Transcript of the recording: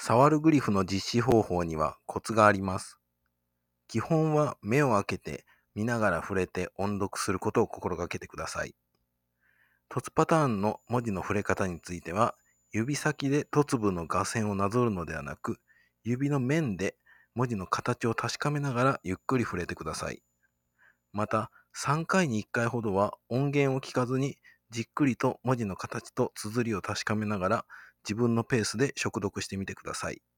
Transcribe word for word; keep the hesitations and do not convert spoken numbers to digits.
触るグリフの実施方法にはコツがあります。基本は目を開けて見ながら触れて音読することを心がけてください。凸パターンの文字の触れ方については、指先で凸部の画線をなぞるのではなく、指の面で文字の形を確かめながらゆっくり触れてください。また、さんかいにいっかいほどは音源を聞かずにじっくりと文字の形と綴りを確かめながら自分のペースで熟読してみてください。